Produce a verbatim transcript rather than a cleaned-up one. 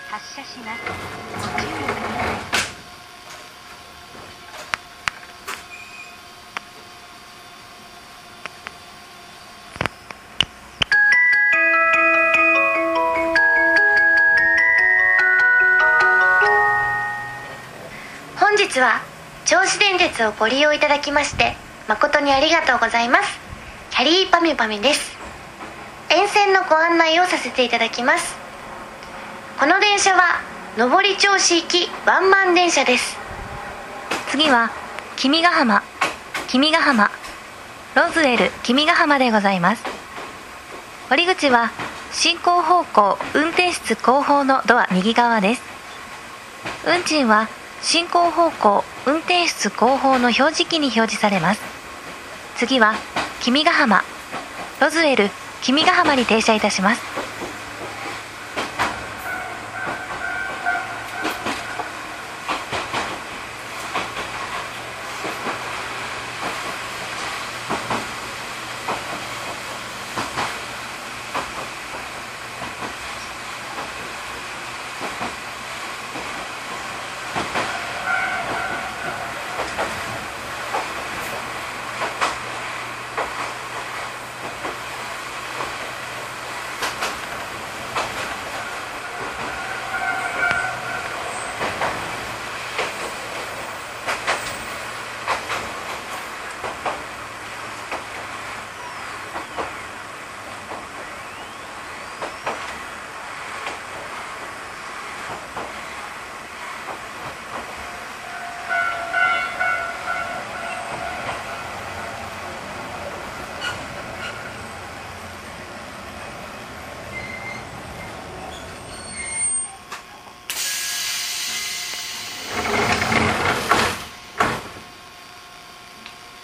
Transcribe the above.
発車します。ご注意ください。 本日は銚子電鉄をご利用いただきまして誠にありがとうございます。キャリーパミュパミュです。沿線のご案内をさせていただきます。この電車は上り銚子行きワンマン電車です。次は君ヶ浜君ヶ浜ロズウェル君ヶ浜でございます。降り口は進行方向運転室後方のドア右側です。運賃は進行方向運転室後方の表示器に表示されます。次は君ヶ浜ロズウェル君ヶ浜に停車いたします。